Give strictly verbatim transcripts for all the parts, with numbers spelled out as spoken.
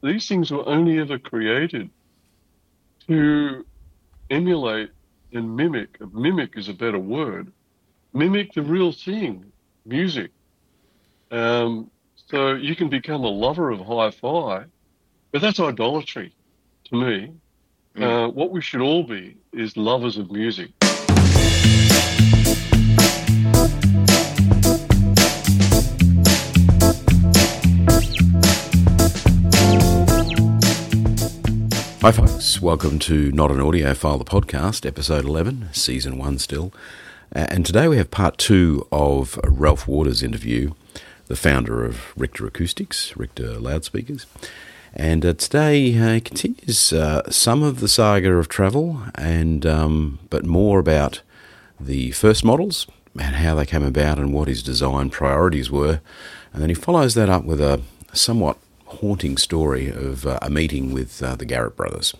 these things were only ever created to emulate and mimic. Mimic is a better word. Mimic the real thing, music. Um, so you can become a lover of hi-fi, but that's idolatry to me. Mm. Uh, what we should all be is lovers of music. Hi folks, welcome to Not an Audiophile, the podcast, episode eleven, season one still. Uh, and today we have part two of Ralph Waters' interview, the founder of Richter Acoustics, Richter Loudspeakers. And uh, today uh, he continues uh, some of the saga of travel, and um, but more about the first models and how they came about and what his design priorities were. And then he follows that up with a somewhat haunting story of uh, a meeting with uh, the Garrett brothers.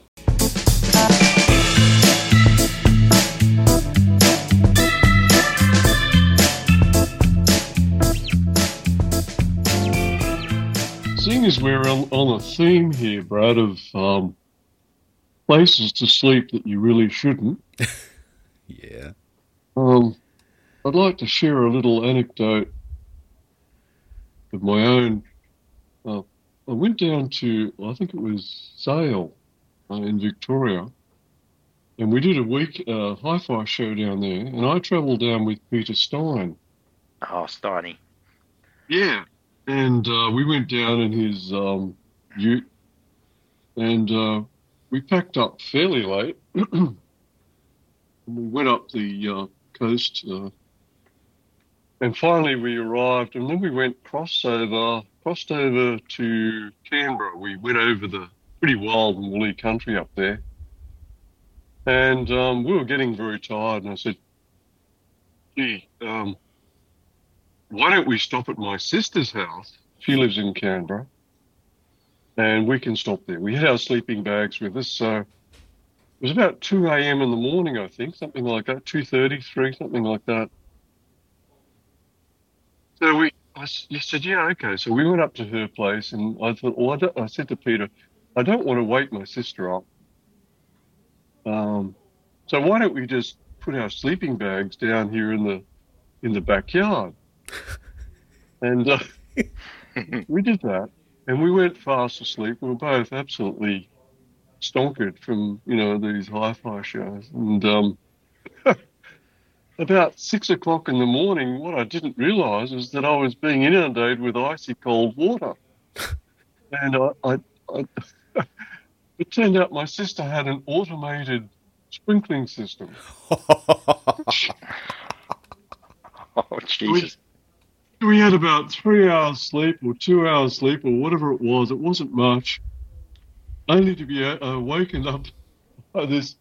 Seeing as we're on, on a theme here, Brad, of um, places to sleep that you really shouldn't, Yeah. um, I'd like to share a little anecdote of my own. Uh, I went down to, I think it was Sale uh, in Victoria, and we did a week uh, hi-fi show down there, and I travelled down with Peter Stein. Oh, Steiny. Yeah. And uh, we went down in his um, ute, and uh, we packed up fairly late. And we went up the uh, coast, uh, and finally we arrived, and then we went cross over, crossed over to Canberra. We went over the pretty wild and woolly country up there, and um, we were getting very tired. And I said, "Gee, um, why don't we stop at my sister's house? She lives in Canberra, and we can stop there." We had our sleeping bags with us, so it was about two a.m. in the morning, I think, something like that, two thirty, three, something like that. So we, I said, yeah, okay. So we went up to her place, and I thought, well, I, don't, I said to Peter, I don't want to wake my sister up. Um, so why don't we just put our sleeping bags down here in the in the backyard? And uh, we did that, and we went fast asleep. We were both absolutely stonkered from, you know, these hi-fi shows. And um, about six o'clock in the morning, what I didn't realise is that I was being inundated with icy cold water. And I, I, I it turned out my sister had an automated sprinkling system. Oh, Jesus. We, we had about three hours sleep or two hours sleep or whatever it was. It wasn't much, only to be uh, woken up by this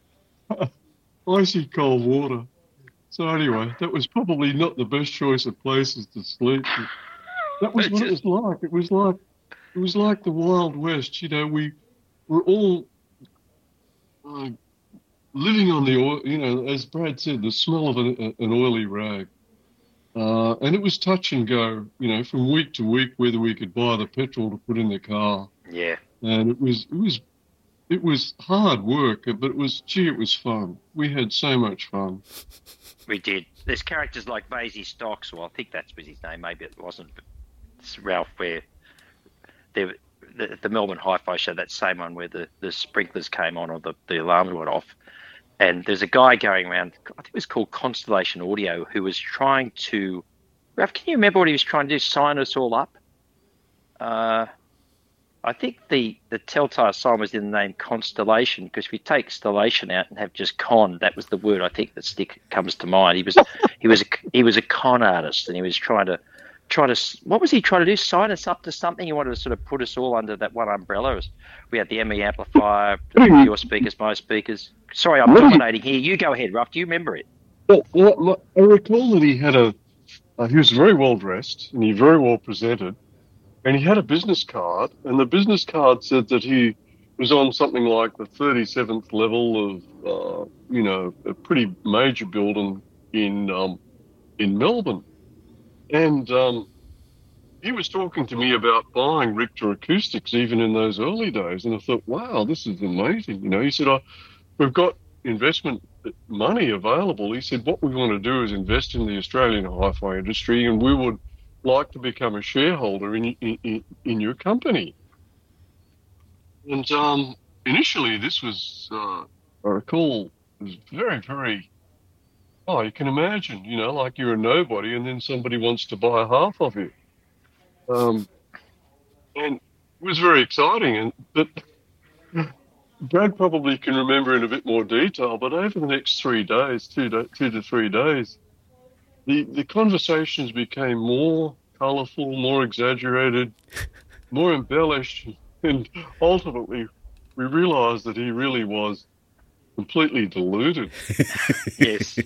icy cold water. So anyway, that was probably not the best choice of places to sleep. That was what it was like. It was like it was like the Wild West. You know, we were all uh, living on the oil. You know, as Brad said, the smell of an, an oily rag, uh, and it was touch and go. You know, from week to week, whether we could buy the petrol to put in the car. Yeah. And it was it was it was hard work, but it was gee, it was fun. We had so much fun. We did. There's characters like Maisie Stocks, well, I think that was his name, maybe it wasn't, but it's Ralph, where the, the Melbourne Hi-Fi show, that same one where the, the sprinklers came on or the, the alarms went off, and there's a guy going around, I think it was called Constellation Audio, who was trying to, Ralph, can you remember what he was trying to do, sign us all up? Uh, I think the, the telltale sign was in the name Constellation, because if you take Stellation out and have just con, that was the word I think that stick comes to mind. He was he was a, he was a con artist, and he was trying to try to what was he trying to do? Sign us up to something. He wanted to sort of put us all under that one umbrella. We had the M E amplifier, your speakers, my speakers. Sorry, I'm dominating here. You go ahead, Ruff. Do you remember it? Well, well I recall that he had a uh, he was very well dressed and he very well presented. And he had a business card, and the business card said that he was on something like the thirty-seventh level of, uh, you know, a pretty major building in um, in Melbourne. And um, he was talking to me about buying Richter Acoustics even in those early days, and I thought, wow, this is amazing. You know, he said, oh, we've got investment money available. He said, what we want to do is invest in the Australian hi-fi industry, and we would like to become a shareholder in in, in your company. And um, initially, this was, uh, I recall, it was very, very, oh, you can imagine, you know, like you're a nobody, and then somebody wants to buy half of you. Um, and it was very exciting. And but Brad probably can remember in a bit more detail, but over the next three days, two to, two to three days, the, the conversations became more colourful, more exaggerated, more embellished, and ultimately we realised that he really was completely deluded. Yes.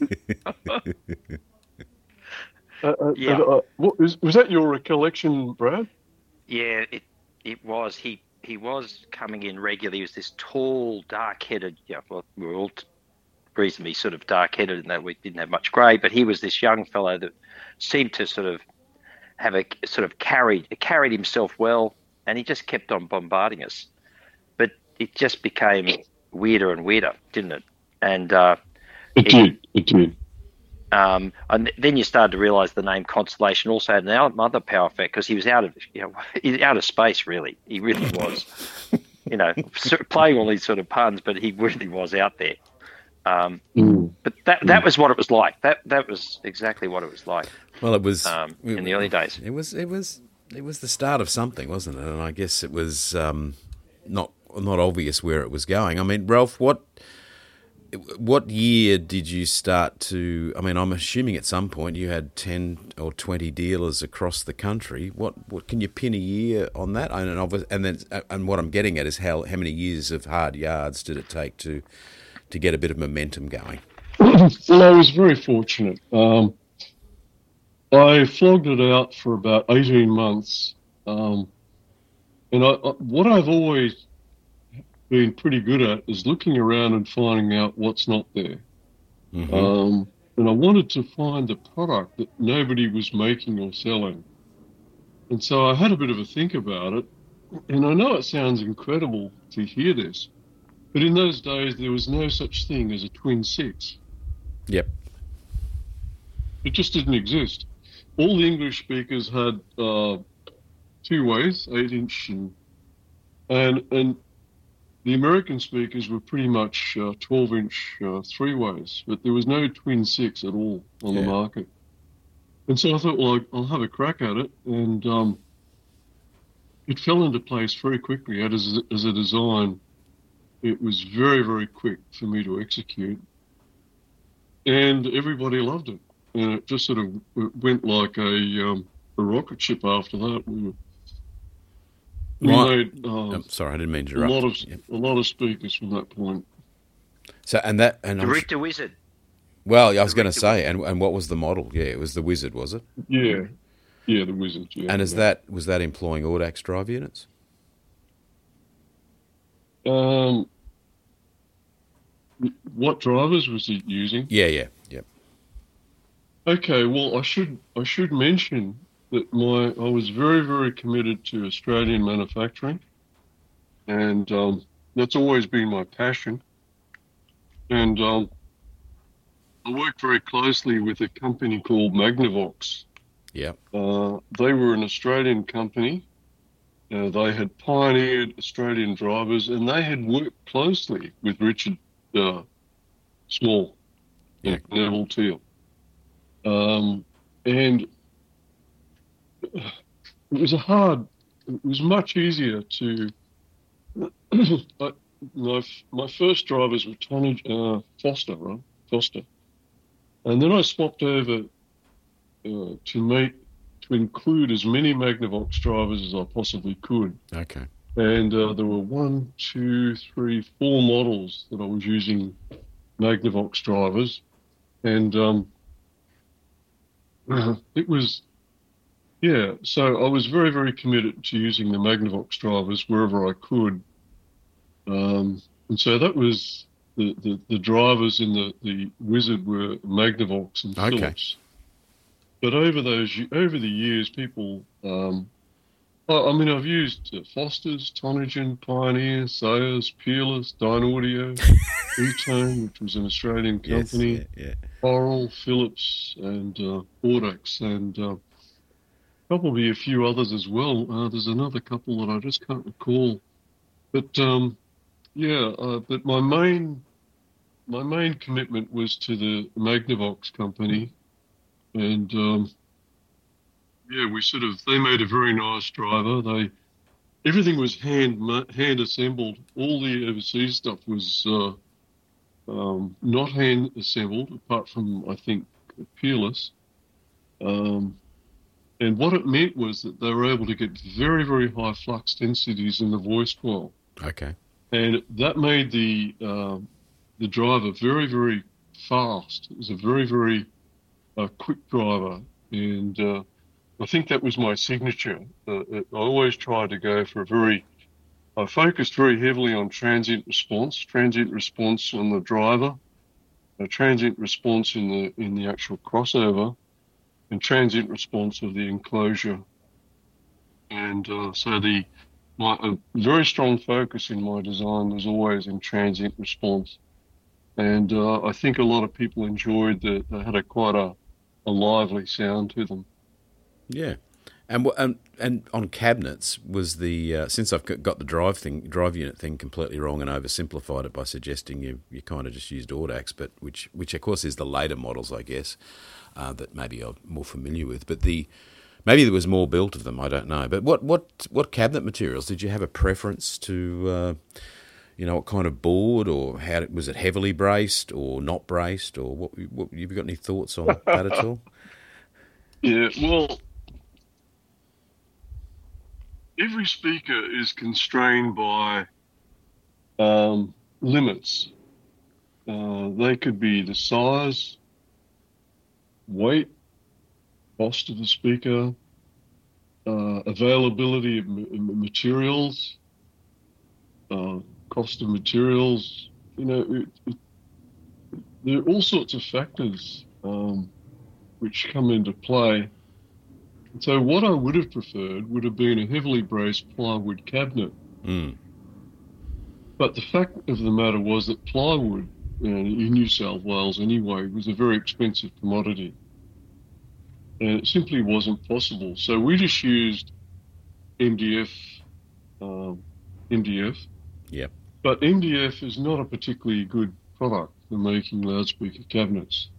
uh, uh, Yeah. uh, what, was, was that your recollection, Brad? Yeah, it it was. He he was coming in regularly. He was this tall, dark-headed. Yeah, well, we were all reasonably sort of dark-headed in that we didn't have much grey, but he was this young fellow that seemed to sort of have a sort of carried carried himself well, and he just kept on bombarding us. But it just became weirder and weirder, didn't it? And uh, it did. It did. Um, and then you started to realise the name Constellation also had another power effect because he was out of you know out of space. Really, he really was. you know, playing all these sort of puns, but he really was out there. Um, mm. But that that was what it was like. That that was exactly what it was like. Well, it was um, in the early days. It was it was it was the start of something, wasn't it? And I guess it was um, not not obvious where it was going. I mean, Ralph, what what year did you start to? I mean, I'm assuming at some point you had ten or twenty dealers across the country. What what can you pin a year on that? And and, and then and what I'm getting at is how how many years of hard yards did it take to to get a bit of momentum going? Well, I was very fortunate. Um, I flogged it out for about eighteen months. Um, and I, I, what I've always been pretty good at is looking around and finding out what's not there. Mm-hmm. Um, and I wanted to find a product that nobody was making or selling. And so I had a bit of a think about it. And I know it sounds incredible to hear this, but in those days there was no such thing as a twin six. Yep. It just didn't exist. All the English speakers had uh, two ways, eight inch, and and and the American speakers were pretty much uh, twelve inch uh, three ways, but there was no twin six at all on yeah. the market. And so I thought, well, I'll have a crack at it, and um, it fell into place very quickly. As as a design, it was very very quick for me to execute, and everybody loved it. And it just sort of went like a um, a rocket ship after that. We, we right. made uh, oh, sorry, I didn't mean to interrupt. A lot of yep. a lot of speakers from that point. So and that and the Richter Wizard. Well, I was going to say, and and what was the model? Yeah, it was the Wizard, was it? Yeah, yeah, the Wizard. Yeah. And is yeah. that was that employing Audax drive units? Um, what drivers was it using? Yeah, yeah, yeah. Okay, well, I should I should mention that my I was very very committed to Australian manufacturing, and um, that's always been my passion. And um, I worked very closely with a company called Magnavox. Yeah. Uh, they were an Australian company. Uh, they had pioneered Australian drivers, and they had worked closely with Richard uh, Small yeah. and Neville Teal. Um, and it was a hard, it was much easier to, uh, my, my first drivers were Tony uh, Foster, right? Foster. And then I swapped over uh, to make, to include as many Magnavox drivers as I possibly could. Okay. And uh, there were one, two, three, four models that I was using Magnavox drivers. And um, it was, yeah, so I was very, very committed to using the Magnavox drivers wherever I could. Um, and so that was, the, the, the drivers in the, the Wizard were Magnavox and okay. Philips. but over those over the years, people. Um, I, I mean, I've used uh, Foster's, Tonigen, Pioneer, Sayers, Peerless, Dynaudio, E-Tone, which was an Australian company, Yes, yeah, yeah. Oral, Philips, and uh, Audax, and uh, probably a few others as well. Uh, there's another couple that I just can't recall. But um, yeah, uh, but my main my main commitment was to the Magnavox company, and um, yeah, we sort of they made a very nice driver. They everything was hand hand assembled. All the overseas stuff was uh, um, not hand assembled, apart from I think Peerless. Um, and what it meant was that they were able to get very very high flux densities in the voice coil. Okay. And that made the uh, the driver very, very fast. It was a very, very uh, quick driver, and uh, I think that was my signature. Uh, I always tried to go for a very. I focused very heavily on transient response, transient response on the driver, a transient response in the in the actual crossover, and transient response of the enclosure. And uh, so the My, a very strong focus in my design was always in transient response. And uh, I think a lot of people enjoyed that they had a quite a, a lively sound to them. Yeah. And and, and on cabinets, was the, uh, since I've got the drive thing, drive unit thing completely wrong and oversimplified it by suggesting you, you kind of just used Audax, but which, which of course is the later models, I guess, uh, that maybe I'm more familiar with. But the Maybe there was more built of them, I don't know. But what, what, what cabinet materials? Did you have a preference to, uh, you know, what kind of board, or how was it heavily braced or not braced, or what, what have you got any thoughts on that at all? Yeah, well, every speaker is constrained by um, limits. Uh, they could be the size, weight, cost of the speaker, uh, availability of m- materials, uh, cost of materials. You know, it, it, there are all sorts of factors um, which come into play. And so what I would have preferred would have been a heavily braced plywood cabinet. Mm. But the fact of the matter was that plywood, you know, in New South Wales anyway, was a very expensive commodity. And it simply wasn't possible. So we just used M D F. Um, M D F. Yep. But M D F is not a particularly good product for making loudspeaker cabinets.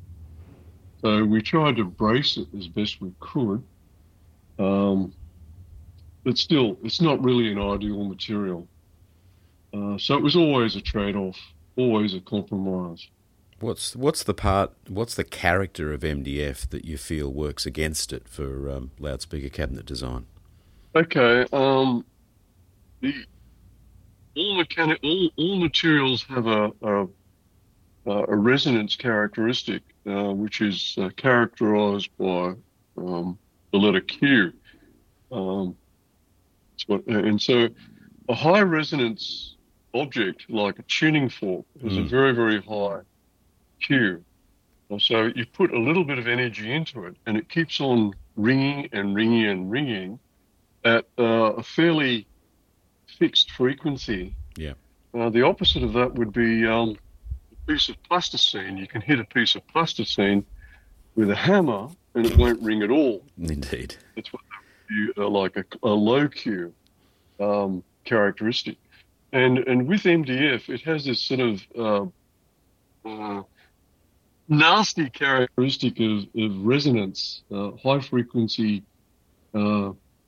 So we tried to brace it as best we could. Um, but still, it's not really an ideal material. Uh, so it was always a trade-off, always a compromise. What's what's the part? What's the character of M D F that you feel works against it for um, loudspeaker cabinet design? Okay, um, the all mechanic, all all materials have a a, a resonance characteristic, uh, which is uh, characterized by um, the letter Q. Um, what, and so, a high resonance object like a tuning fork has mm. a very very high Q. So you put a little bit of energy into it, and it keeps on ringing and ringing and ringing at uh, a fairly fixed frequency. Yeah. Uh, the opposite of that would be um, a piece of plasticine. You can hit a piece of plasticine with a hammer, and it won't ring at all. Indeed. It's what you, uh, like a, a low Q um, characteristic. And and with M D F, it has this sort of uh, uh, nasty characteristic of, of resonance, uh, high frequency, uh,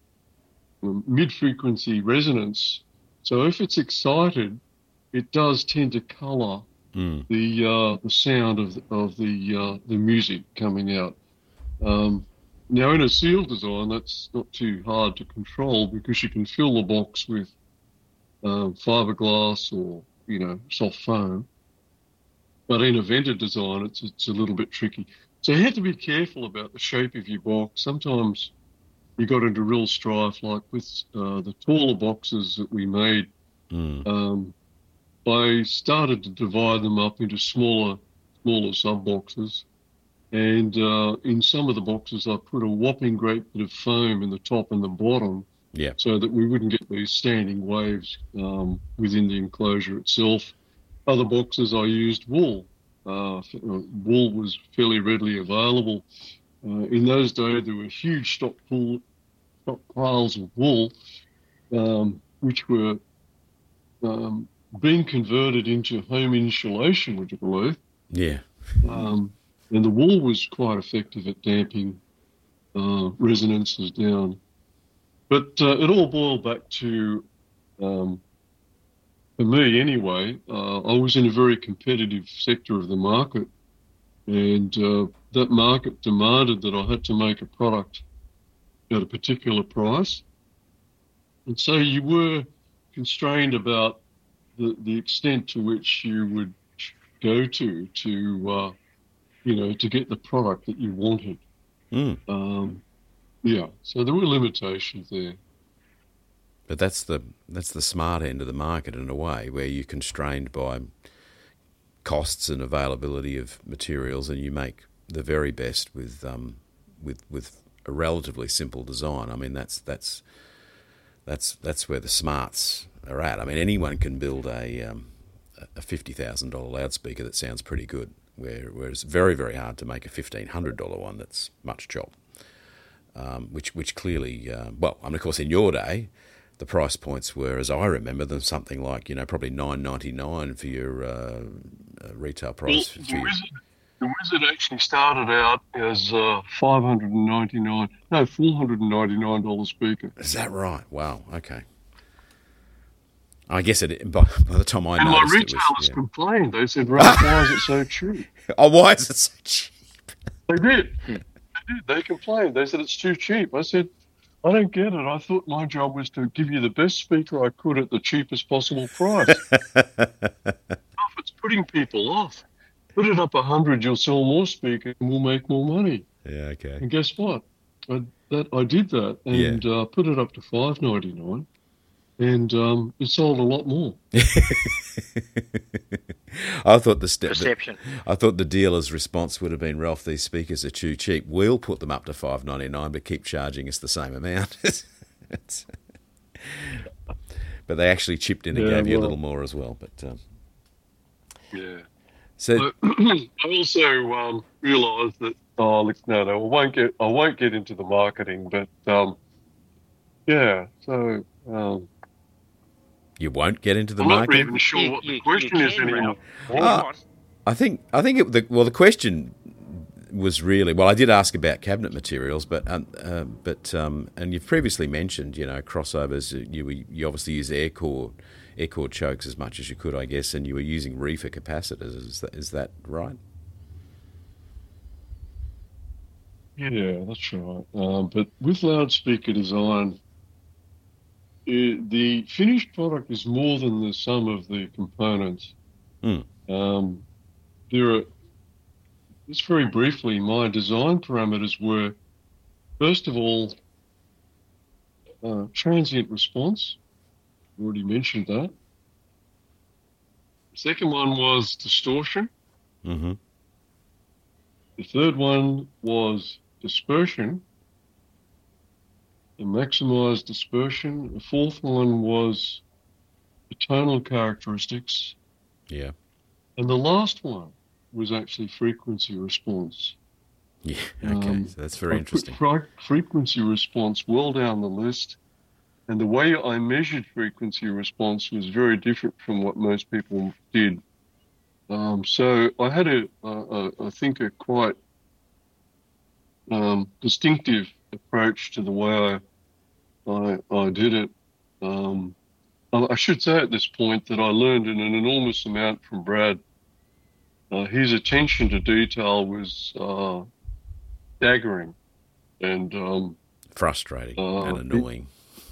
mid frequency resonance. So if it's excited, it does tend to colour mm. the uh, the sound of of the uh, the music coming out. Um, now in a seal design, that's not too hard to control because you can fill the box with um, fiberglass or you know soft foam. But in a vented design, it's it's a little bit tricky. So you have to be careful about the shape of your box. Sometimes you got into real strife, like with uh, the taller boxes that we made. Mm. Um, I started to divide them up into smaller, smaller sub boxes, And uh, in some of the boxes, I put a whopping great bit of foam in the top and the bottom Yeah. so that we wouldn't get these standing waves um, within the enclosure itself. Other boxes, I used wool. Uh, wool was fairly readily available. Uh, in those days, there were huge stock, pool, stock piles of wool, um, which were um, being converted into home insulation, would you believe? Yeah. Um, and the wool was quite effective at damping uh, resonances down. But uh, it all boiled back to, um, for me anyway, uh, I was in a very competitive sector of the market, and uh, that market demanded that I had to make a product at a particular price. And so you were constrained about the, the extent to which you would go to, to uh, you know, to get the product that you wanted. Mm. Um, yeah, so there were limitations there. But that's the that's the smart end of the market in a way, where you're constrained by costs and availability of materials, and you make the very best with um, with with a relatively simple design. I mean, that's that's that's that's where the smarts are at. I mean, anyone can build a um, a fifty thousand dollar loudspeaker that sounds pretty good, where where it's very very hard to make a fifteen hundred dollar one that's much chop. Um, which which clearly, uh, well, I mean, of course, in your day, the price points were, as I remember them, something like, you know, probably nine ninety nine for your uh, uh, retail price. Well, for the, your... Wizard, the Wizard actually started out as uh, five hundred ninety-nine, no, four hundred ninety-nine dollars speaker. Is that right? Wow. Okay. I guess it. By, by the time I and noticed, my it was, retailers yeah. complained. They said, "Ralph, why is it so cheap?" Oh, why is it so cheap? They did. They did. They complained. They said it's too cheap. I said, I don't get it. I thought my job was to give you the best speaker I could at the cheapest possible price. If it's putting people off, put it up a hundred, you'll sell more speakers and we'll make more money. Yeah. Okay. And guess what? I, that I did that and Yeah. uh, put it up to five ninety nine, and um, it sold a lot more. I thought the step. Perception. I thought the dealer's response would have been, "Ralph, these speakers are too cheap. We'll put them up to five ninety nine, but keep charging us the same amount." But they actually chipped in and Yeah, gave you a well- little more as well. But um, Yeah. so I also um, realised that oh look, no, no, I won't get I won't get into the marketing, but um, yeah. So um, you won't get into the I'm not market. even sure You- what the you- question you is can, anymore. Ah. I think I think it, the, well the question was really well I did ask about cabinet materials, but um, uh, but um, and you've previously mentioned, you know, crossovers. You you obviously use air core air core chokes as much as you could, I guess, and you were using reefer capacitors. Is that, is that right? Yeah, that's right. Um, but with loudspeaker design, it, the finished product is more than the sum of the components. Mm. Um, there are, just very briefly, my design parameters were, first of all, uh, transient response. Already mentioned that. The second one was distortion. Mm-hmm. The third one was dispersion, the maximized dispersion. The fourth one was the tonal characteristics. Yeah. And the last one was actually frequency response. Yeah. Okay. Um, So that's very I interesting. put fre- frequency response well down the list. And the way I measured frequency response was very different from what most people did. Um, so I had a, a, a, I think, a quite um, distinctive approach to the way I, I, I did it. Um, I, I should say at this point that I learned an, an enormous amount from Brad. Uh, his attention to detail was uh, staggering and um, Frustrating uh, and annoying.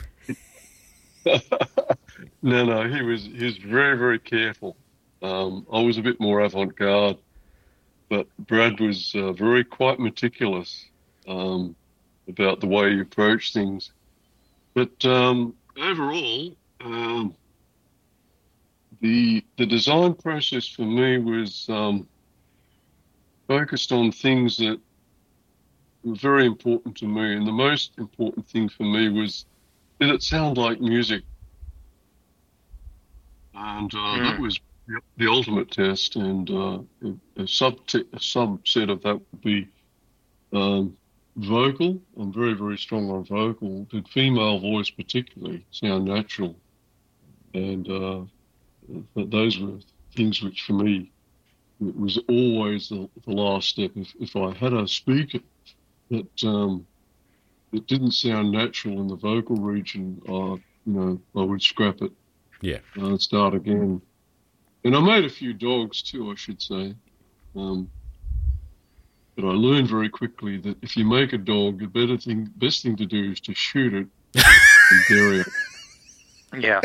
no, no, he was he was very, very careful. Um, I was a bit more avant-garde, but Brad was uh, very quite meticulous um, about the way he approached things. But um, overall, um, the the design process for me was um, focused on things that were very important to me. And the most important thing for me was, did it sound like music? And uh, mm. that was the ultimate test. And uh, a, sub a subset of that would be um, vocal. I'm very, very strong on vocal. Did female voice particularly sound natural? And uh, those were things which, for me, it was always the, the last step. If, if I had a speaker that um, that didn't sound natural in the vocal region, uh, you know, I would scrap it. Yeah. And start again. And I made a few dogs too, I should say. Um, but I learned very quickly that if you make a dog, the better thing, best thing to do is to shoot it and bury it. Yeah.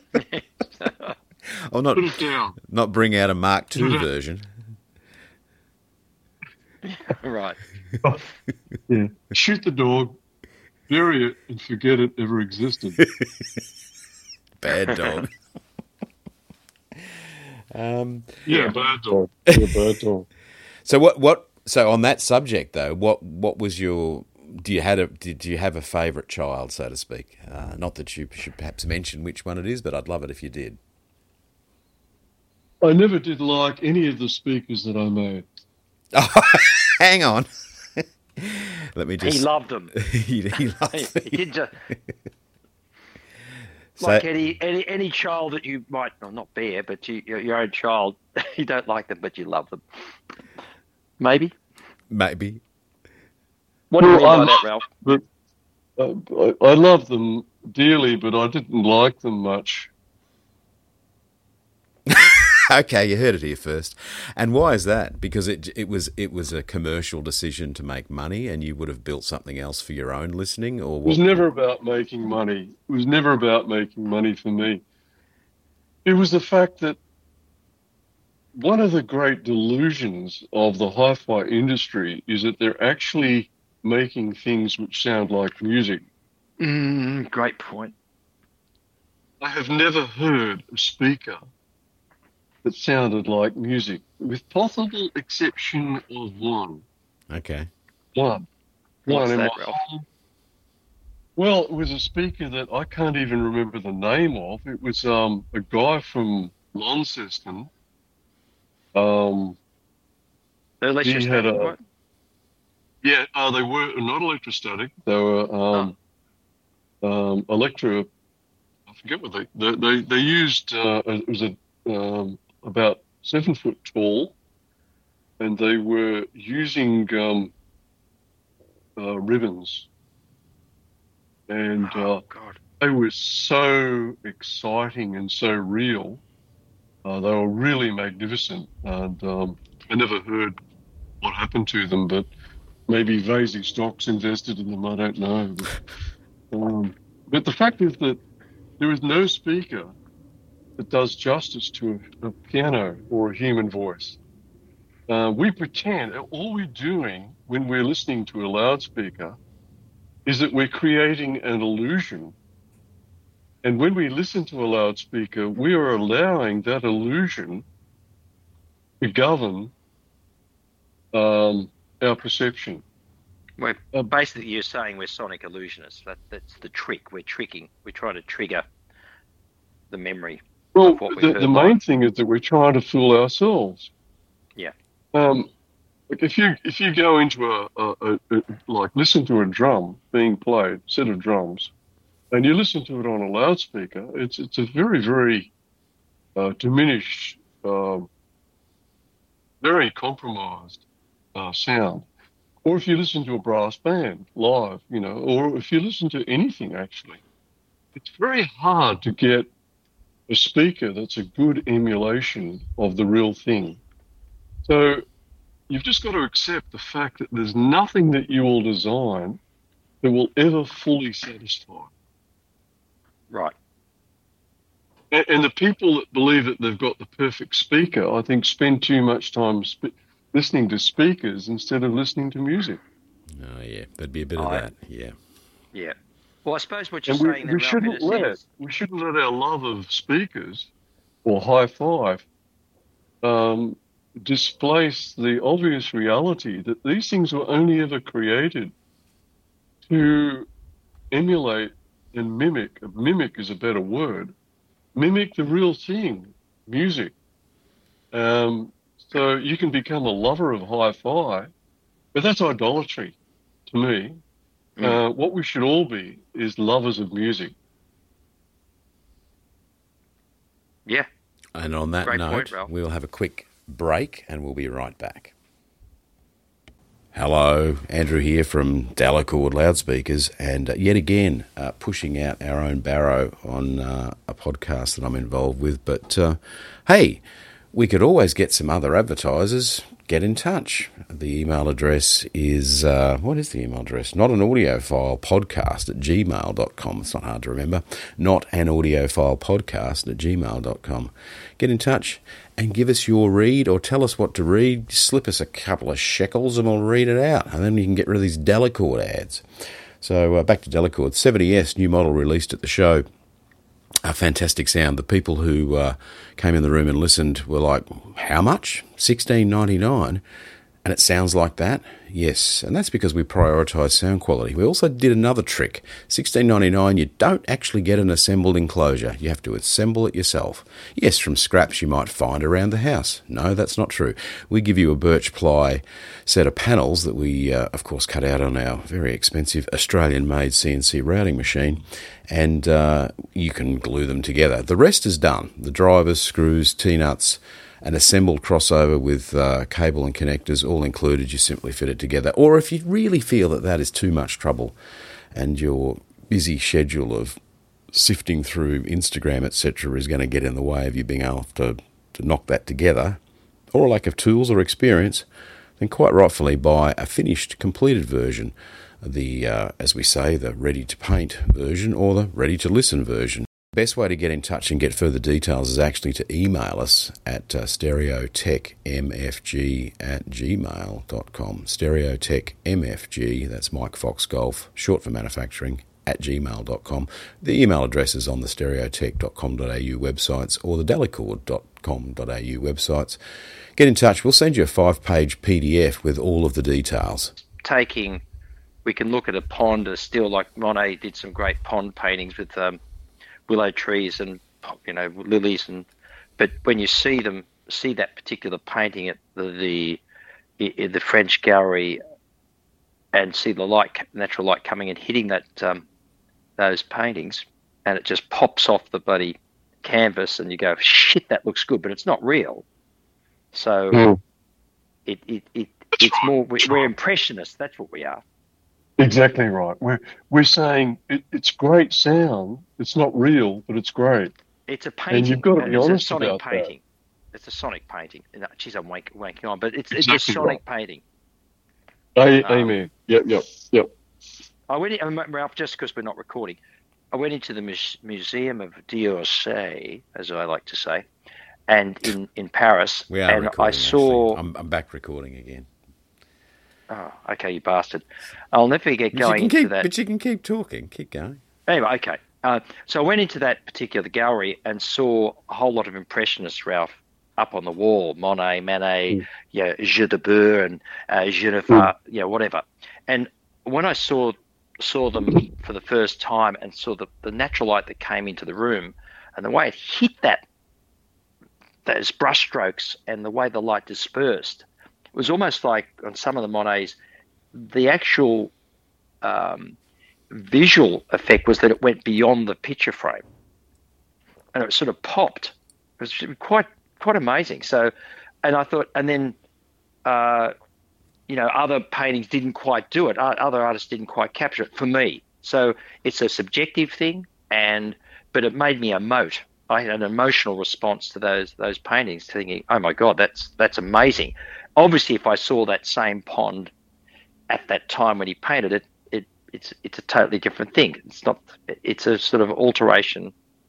Or not, put it down. Not bring out a Mark two version. Right. Yeah. Shoot the dog, bury it, and forget it ever existed. Bad dog. um, yeah, bad dog. Yeah, bad dog. So what? What? So on that subject, though, what? What was your? Do you had a? Did you have a favourite child, so to speak? Uh, not that you should perhaps mention which one it is, but I'd love it if you did. I never did like any of the speakers that I made. Oh, hang on. Let me just. He loved them. he, he loved he, them. He did just. So, like any, any any child that you might, well, not bear, but you, your, your own child, you don't like them, but you love them. Maybe? Maybe. What do you well, mean by I that, Ralph? But, uh, I, I love them dearly, but I didn't like them much. Okay, you heard it here first. And why is that? Because it it was it was a commercial decision to make money, and you would have built something else for your own listening, or what? It was never about making money. It was never about making money for me. It was the fact that one of the great delusions of the hi-fi industry is that they're actually making things which sound like music. Mm, great point. I have never heard a speaker that sounded like music, with possible exception of one. Okay. One. What's one in that, my Ralph? whole, well, it was a speaker that I can't even remember the name of. It was um, a guy from Launceston. Um, The he had a, what? yeah, uh, they were not electrostatic. They were um, oh. um, electro. I forget what they they they, they used. Uh, it was a um, about seven foot tall, and they were using um, uh, ribbons, and oh, uh, God. they were so exciting and so real. Uh, they were really magnificent, and um, I never heard what happened to them, but maybe Vasey Stocks invested in them. I don't know. But, um, but the fact is that there is no speaker that does justice to a, a piano or a human voice. Uh, we pretend, all we're doing when we're listening to a loudspeaker is that we're creating an illusion. And when we listen to a loudspeaker, we are allowing that illusion to govern um, our perception. Well, basically, you're saying we're sonic illusionists. That, that's the trick. We're tricking. We're trying to trigger the memory. Well, the, the main thing is that we're trying to fool ourselves. Yeah. Um, like if you if you go into a, a, a, a like listen to a drum being played, set of drums, and you listen to it on a loudspeaker, it's it's a very very uh, diminished, uh, very compromised uh, sound. Or if you listen to a brass band live, you know, or if you listen to anything actually, it's very hard to get a speaker that's a good emulation of the real thing. So you've just got to accept the fact that there's nothing that you will design that will ever fully satisfy. Right. And, and the people that believe that they've got the perfect speaker, I think, spend too much time sp- listening to speakers instead of listening to music. Oh, yeah. There'd be a bit of I, that, yeah. Yeah. Well, I suppose what you're and we, saying... We, shouldn't let, we shouldn't let our love of speakers or high five um, displace the obvious reality that these things were only ever created to emulate and mimic. Mimic is a better word. Mimic the real thing, music. Um, so you can become a lover of hi-fi, but that's idolatry to me. Mm. Uh, what we should all be is lovers of music. Yeah. And on that Great note, point, we'll have a quick break and we'll be right back. Hello, Andrew here from Delacord Loudspeakers, and uh, yet again uh, pushing out our own barrow on uh, a podcast that I'm involved with. But uh, hey, we could always get some other advertisers. Get in touch. The email address is, uh, what is the email address? Not an audiophile podcast at gmail dot com. It's not hard to remember. Not an audiophile podcast at gmail dot com. Get in touch and give us your read or tell us what to read. Slip us a couple of shekels and we'll read it out. And then you can get rid of these Delacord ads. So uh, back to Delacord. seventy S, new model released at the show. A fantastic sound. The people who uh, came in the room and listened were like, how much? sixteen ninety-nine. And it sounds like that? Yes, and that's because we prioritise sound quality. We also did another trick. sixteen ninety-nine, you don't actually get an assembled enclosure. You have to assemble it yourself. Yes, from scraps you might find around the house. No, that's not true. We give you a birch ply set of panels that we, uh, of course, cut out on our very expensive Australian-made C N C routing machine, and uh, you can glue them together. The rest is done. The drivers, screws, T-nuts, an assembled crossover with uh, cable and connectors all included. You simply fit it together. Or if you really feel that that is too much trouble and your busy schedule of sifting through Instagram, et cetera, is going to get in the way of you being able to, to knock that together, or a lack of tools or experience, then quite rightfully buy a finished, completed version, the, uh, as we say, the ready-to-paint version or the ready-to-listen version. The best way to get in touch and get further details is actually to email us at uh, stereotechmfg at gmail dot com. Stereotechmfg, that's Mike Fox Golf, short for manufacturing, at gmail dot com. The email address is on the stereotech dot com dot a u websites or the delacord dot com dot a u websites. Get in touch. We'll send you a five-page P D F with all of the details. Taking, we can look at a pond, a still like Monet did some great pond paintings with um, willow trees and, you know, lilies, and but when you see them, see that particular painting at the the, in the French gallery, and see the light, natural light coming and hitting that um, those paintings, and it just pops off the bloody canvas, and you go, shit, that looks good, but it's not real. So mm. it, it it it's more we're, we're impressionists. That's what we are. Exactly right. We're we're saying it, it's great sound. It's not real, but it's great. It's a painting. And you've got to be it's honest a sonic about painting. That. It's a sonic painting. Geez, I'm wank, wanking on, but it's exactly it's a sonic right. painting. A- um, amen. Yep, yep, yep. I went in, Ralph, just because we're not recording, I went into the Muse- Museum of d'Orsay, as I like to say, and in, in Paris, we are and recording, I saw. I'm, I'm back recording again. Oh, okay, you bastard! I'll never get But going you can into keep, that. But you can keep talking. Keep going. Anyway, okay. Uh, so I went into that particular gallery and saw a whole lot of impressionists, Ralph, up on the wall. Monet, Manet, mm. yeah, Jeu de Beurre and uh, Geneva, mm. yeah, whatever. And when I saw saw them for the first time and saw the, the natural light that came into the room and the way it hit that, those brushstrokes and the way the light dispersed, it was almost like on some of the Monets, the actual um, visual effect was that it went beyond the picture frame, and it sort of popped. It was quite quite amazing. So, and I thought, and then, uh, you know, other paintings didn't quite do it. Other artists didn't quite capture it for me. So it's a subjective thing, and but it made me emote. I had an emotional response to those those paintings, thinking, "Oh my God, that's that's amazing." Obviously, if I saw that same pond at that time when he painted it, it it's it's a totally different thing. It's not. It's a sort of alteration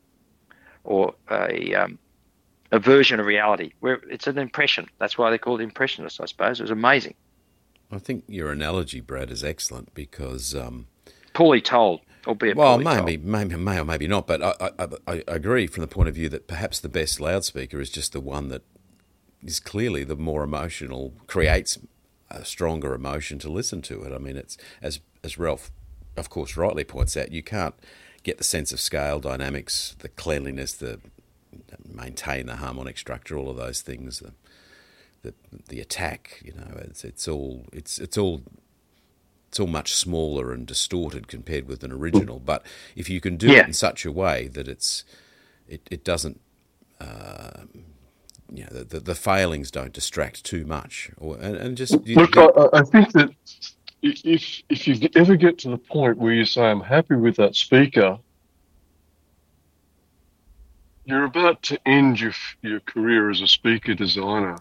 or a um, a version of reality where it's an impression. That's why they're called impressionists, I suppose. It was amazing. I think your analogy, Brad, is excellent because um, poorly told, albeit well, poorly maybe, told. maybe, may or maybe not. But I, I, I agree from the point of view that perhaps the best loudspeaker is just the one that is clearly the more emotional, creates a stronger emotion to listen to it. I mean, it's as as Ralph, of course, rightly points out, you can't get the sense of scale, dynamics, the cleanliness, the maintain the harmonic structure, all of those things, the the, the attack. You know, it's it's all it's it's all it's all much smaller and distorted compared with an original. But if you can do yeah. it in such a way that it's it it doesn't. Uh, you know, the, the failings don't distract too much, or and, and just you, look. you, I, I think that if if you ever get to the point where you say I'm happy with that speaker, you're about to end your your career as a speaker designer.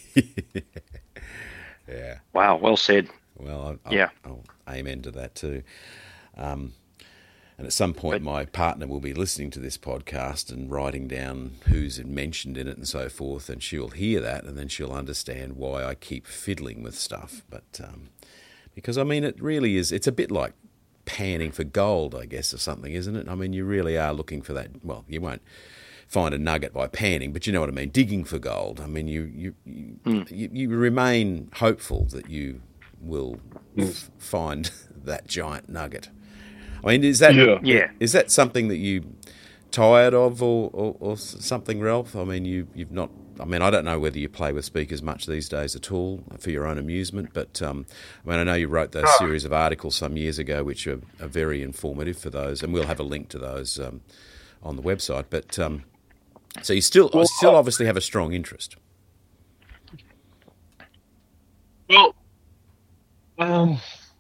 Yeah. Wow. Well said. Well, I, I, yeah. I'll amen to that too. Um, And at some point, my partner will be listening to this podcast and writing down who's mentioned in it and so forth, and she'll hear that, and then she'll understand why I keep fiddling with stuff. But um, because, I mean, it really is, it's a bit like panning for gold, I guess, or something, isn't it? I mean, you really are looking for that. Well, you won't find a nugget by panning, but you know what I mean, digging for gold. I mean, you you you, mm. you, you remain hopeful that you will mm. f- find that giant nugget. I mean, is that yeah. Yeah. is that something that you tired of, or, or, or something, Ralph? I mean, you you've not. I mean, I don't know whether you play with speakers much these days at all for your own amusement, but um, I mean, I know you wrote those oh. series of articles some years ago, which are, are very informative for those, and we'll have a link to those um, on the website. But um, so you still well, still obviously have a strong interest. Well, um,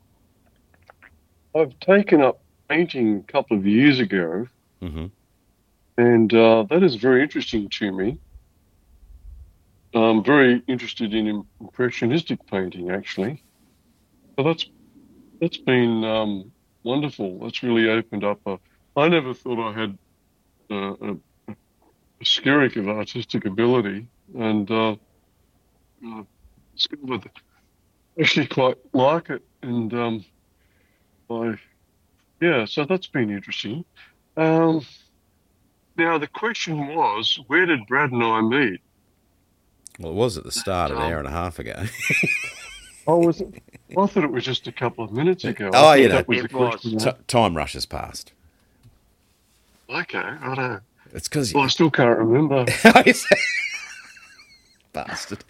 I've taken up painting a couple of years ago, mm-hmm. and uh, that is very interesting to me. I'm very interested in impressionistic painting, actually. So that's that's been um, wonderful. That's really opened up a. I never thought I had uh, a, a skerrick of artistic ability, and uh, uh, discovered that I actually quite like it, and um, I. Yeah, so that's been interesting. Um, now, the question was, where did Brad and I meet? Well, it was at the start um, an hour and a half ago. Oh, was it? I thought it was just a couple of minutes ago. Oh, you know, that was it the was. question. T- time rushes past. Okay, I don't. It's because well, you... I still can't remember. Bastard.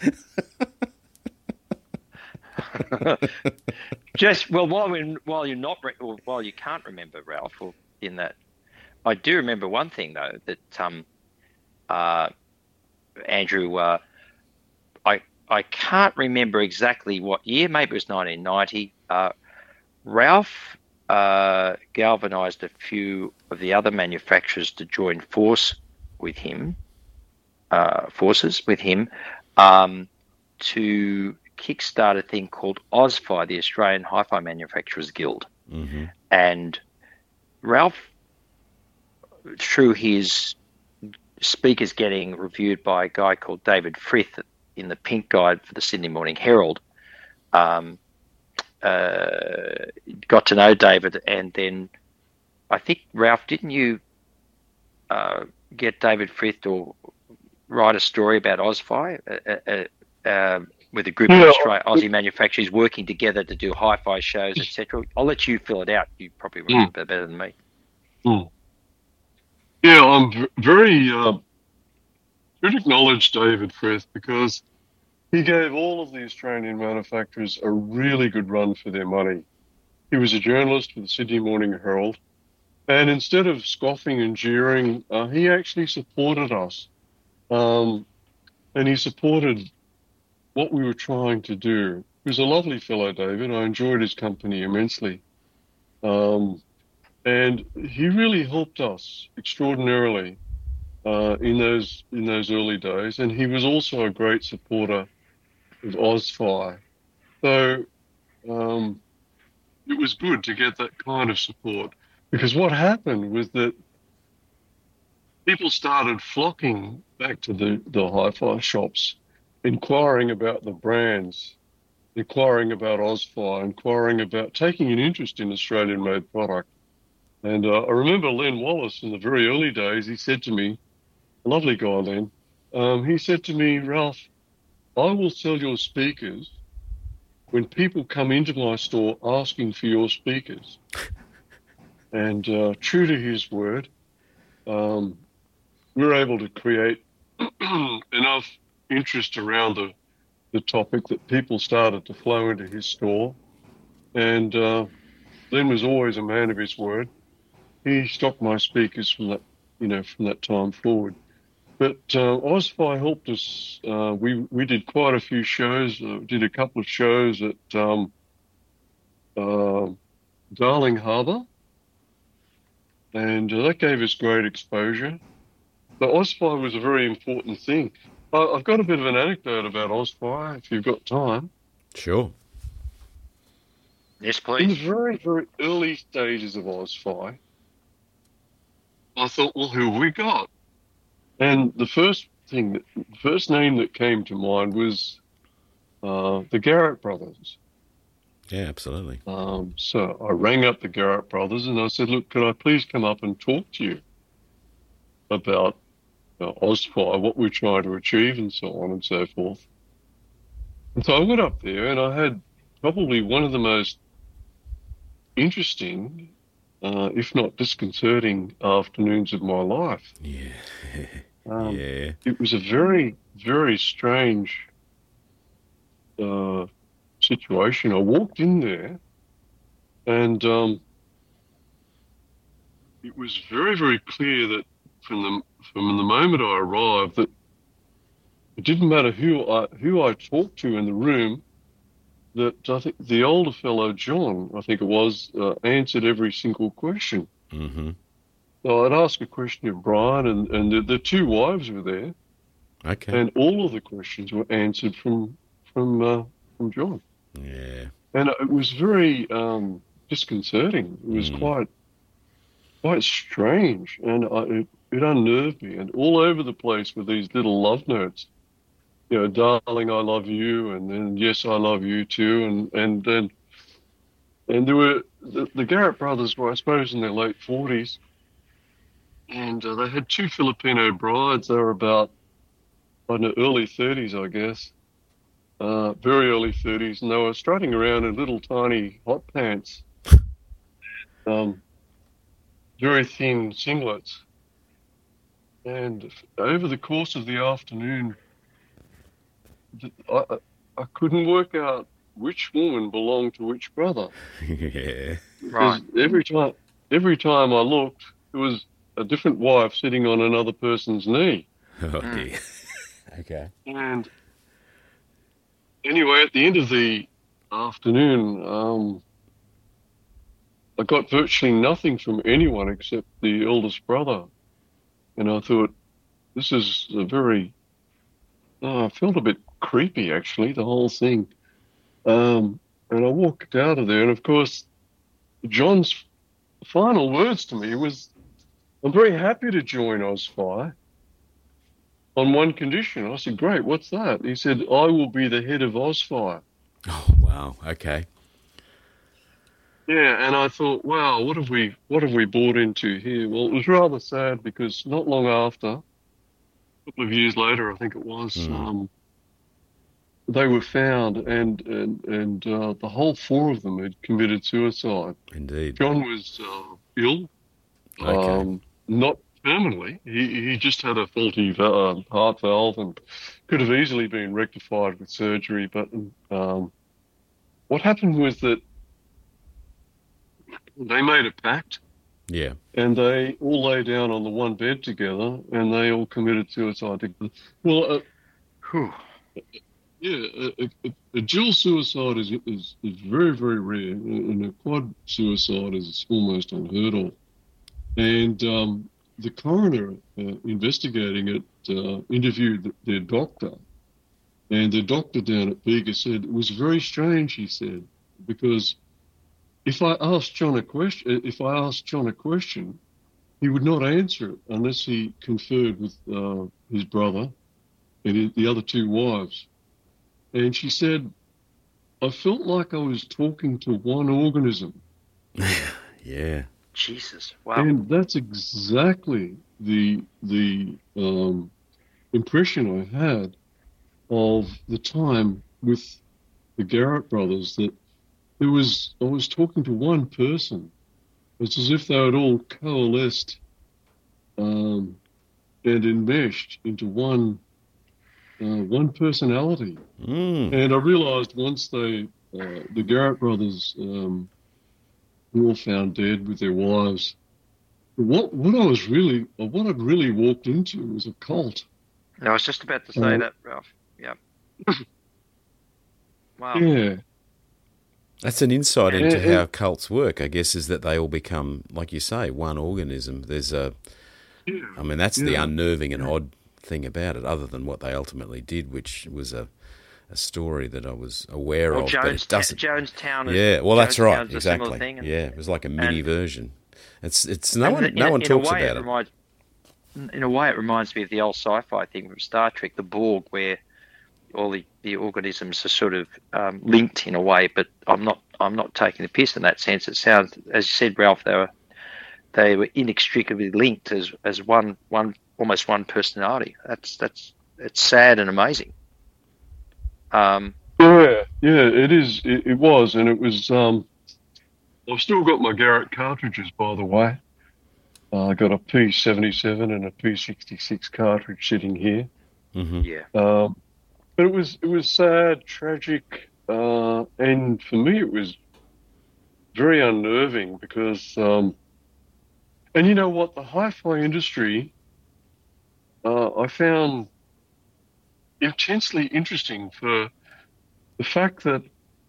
Just well, while we while you're not or while you can't remember, Ralph, or in that, I do remember one thing though, that um, uh, Andrew, uh, I I can't remember exactly what year. Maybe it was nineteen ninety. Uh, Ralph uh, galvanised a few of the other manufacturers to join force with him, uh, forces with him, um, to kickstart a thing called AusFi, the Australian Hi-Fi Manufacturers Guild. Mm-hmm. And Ralph, through his speakers getting reviewed by a guy called David Frith in the Pink Guide for the Sydney Morning Herald, um, uh, got to know David, and then I think, Ralph, didn't you uh, get David Frith to write a story about AusFi? Uh, uh, uh, with a group yeah. of Australian, Aussie manufacturers working together to do hi-fi shows, et cetera. I'll let you fill it out. You probably remember mm. better than me. Mm. Yeah, I'm v- very uh, should acknowledge David Frith, because he gave all of the Australian manufacturers a really good run for their money. He was a journalist for the Sydney Morning Herald, and instead of scoffing and jeering, uh, he actually supported us. Um, and he supported what we were trying to do. He was a lovely fellow, David. I enjoyed his company immensely. Um, and he really helped us extraordinarily uh, in those in those early days. And he was also a great supporter of AusFi. So um, it was good to get that kind of support, because what happened was that people started flocking back to the, the hi-fi shops, inquiring about the brands, inquiring about AusFi, inquiring about taking an interest in Australian-made product. And uh, I remember Len Wallace in the very early days, he said to me, a lovely guy Len, um, he said to me, Ralph, I will sell your speakers when people come into my store asking for your speakers. And uh, true to his word, um, we were able to create enough interest around the, the topic that people started to flow into his store. And uh, Len was always a man of his word. He stocked my speakers from that, you know, from that time forward. But uh, Ozfi helped us. Uh, we we did quite a few shows. Uh, did a couple of shows at um, uh, Darling Harbour, and uh, that gave us great exposure. But Ozfi was a very important thing. I, I've got a bit of an anecdote about Ozfi, if you've got time. Sure. Yes, In the please. very, very early stages of Ozfi, I thought, well, who have we got? And the first thing, that, the first name that came to mind was uh, the Garrett brothers. Yeah, absolutely. Um, so I rang up the Garrett brothers and I said, look, could I please come up and talk to you about uh, Ozfi, what we're trying to achieve and so on and so forth. And so I went up there and I had probably one of the most interesting, uh, if not disconcerting, afternoons of my life. Yeah. Um, yeah. It was a very, very strange uh, situation. I walked in there and um, it was very, very clear that from the, from the moment I arrived that it didn't matter who I, who I talked to in the room, that I think the older fellow, John, I think it was, uh, answered every single question. Mm-hmm. So I'd ask a question of Brian, and, and the, the two wives were there, Okay. and all of the questions were answered from from uh, from John. Yeah. And it was very um, disconcerting. It was Mm. quite quite strange, and I, it, it unnerved me. And all over the place were these little love notes. You know, darling, I love you, and then yes, I love you too, and and then and there were the, the Garrett brothers were, I suppose, in their late forties. And uh, they had two Filipino brides. They were about, I don't know, early thirties, I guess. Uh, very early thirties. And they were strutting around in little tiny hot pants. Um, very thin singlets. And over the course of the afternoon, I, I couldn't work out which woman belonged to which brother. yeah. Right. Because every time, every time I looked, there was a different wife sitting on another person's knee. Oh, Mm. dear. okay. And anyway, at the end of the afternoon, um, I got virtually nothing from anyone except the eldest brother. And I thought, this is a very, oh, I felt a bit creepy, actually, the whole thing. Um, and I walked out of there, and of course, John's final words to me was, I'm very happy to join Ozfi on one condition. I said, great, what's that? He said, I will be the head of Ozfi. Oh, wow. Okay. Yeah, and I thought, wow, what have we what have we bought into here? Well, it was rather sad because not long after, a couple of years later, I think it was, Mm. um, they were found, and and and uh, the whole four of them had committed suicide. Indeed. John was uh, ill, Okay. um, not terminally. He he just had a faulty uh, heart valve and could have easily been rectified with surgery. But um, what happened was that they made a pact, Yeah. and they all lay down on the one bed together, and they all committed suicide together. Well, uh, Whew. yeah, a, a, a dual suicide is, is is very, very rare, and a quad suicide is almost unheard of. And um, the coroner uh, investigating it uh, interviewed the, their doctor, and the doctor down at Bega said it was very strange. He said, because if I asked John a question, if I asked John a question, he would not answer it unless he conferred with uh, his brother and his, the other two wives. And she said, I felt like I was talking to one organism. yeah. Jesus. Wow. And that's exactly the the um, impression I had. of the time with the Garrett brothers that there was, I was talking to one person. It's as if they had all coalesced um, and enmeshed into one uh, one personality. Mm. And I realised once they, uh, the Garrett brothers, um, were all found dead with their wives. What what I was really, or what I'd really walked into was a cult. I was just about to say Uh, that, Ralph. Yeah. Wow. Yeah, That's an insight And- into and- how cults work, I guess, is that they all become, like you say, one organism. There's a, yeah. I mean, that's the Yeah. unnerving and odd thing about it, other than what they ultimately did, which was a, a story that I was aware Well, of. but Jones, it doesn't. Jonestown. Is, Yeah, well, that's right, Jonestown's a similar exactly. thing, and- Yeah, it was like a mini and- version. It's it's no and one in no a- one in a talks way about it. it. Reminds, in a way, it reminds me of the old sci-fi thing from Star Trek, the Borg, where all the, the organisms are sort of um, linked in a way. But I'm not I'm not taking the piss in that sense. It sounds, as you said, Ralph, they were they were inextricably linked as as one one almost one personality. That's that's it's sad and amazing. Um, Yeah, yeah, it is. It, it was, and it was. Um, I've still got my Garrett cartridges, by the way. Uh, I got a P seventy-seven and a P sixty-six cartridge sitting here. hmm yeah. Um, but it was it was sad, tragic, uh, and for me it was very unnerving because, um, and you know what, the hi-fi industry, uh, I found intensely interesting for the fact that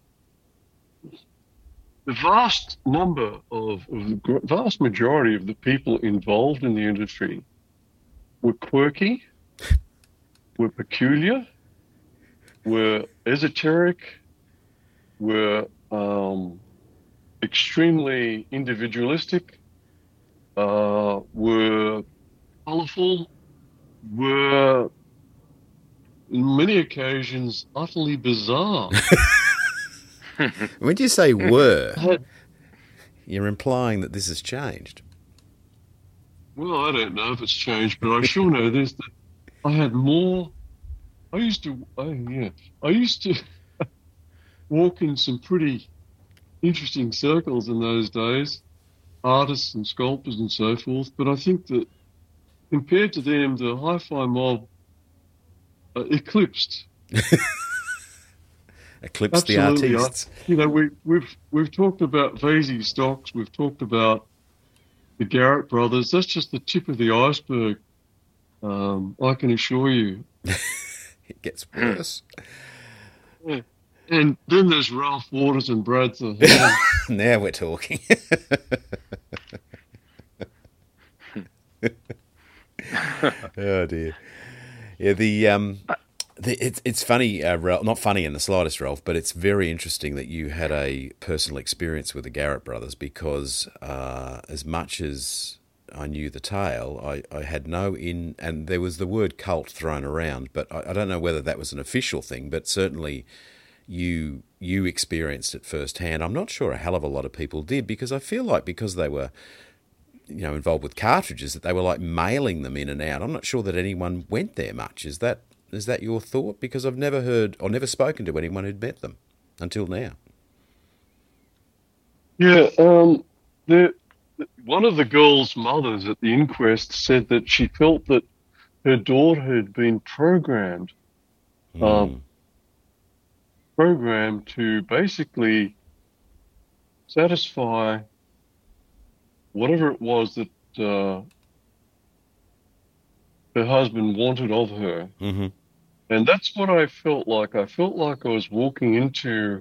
the vast number of, of the gr- vast majority of the people involved in the industry were quirky, were peculiar, were esoteric, were um, extremely individualistic, uh, were colourful, were in many occasions utterly bizarre. When you say were, I had- you're implying that this has changed. Well, I don't know if it's changed, but I sure know this, that I had more. I used to, oh yeah, I used to walk in some pretty interesting circles in those days, artists and sculptors and so forth. But I think that compared to them, the hi-fi mob uh, eclipsed. Eclipse the Absolutely. I- artists. You know, we, we've we've talked about Vasey Stocks, we've talked about the Garrett brothers. That's just the tip of the iceberg. Um, I can assure you. It gets worse. Yeah. And then there's Ralph Waters and Brad Thorne. Now we're talking. Oh dear. Yeah, the um, the, it's it's funny, uh, Ralph, not funny in the slightest, Ralph, but it's very interesting that you had a personal experience with the Garrett brothers because uh, as much as I knew the tale, I, I had no in, and there was the word cult thrown around, but I, I don't know whether that was an official thing, but certainly you you experienced it firsthand. I'm not sure a hell of a lot of people did because I feel like because they were, you know, involved with cartridges that they were like mailing them in and out. I'm not sure that anyone went there much. Is that is that your thought? Because I've never heard or never spoken to anyone who'd met them until now. Yeah, um, the, one of the girl's mothers at the inquest said that she felt that her daughter had been programmed, Mm. um, programmed to basically satisfy whatever it was that uh, her husband wanted of her. Mm-hmm. And that's what I felt like. I felt like I was walking into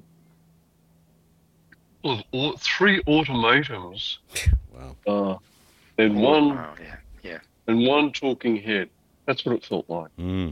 of au- three ultimatums Wow. uh, and one Oh, yeah, yeah. and one talking head. That's what it felt like. Mm.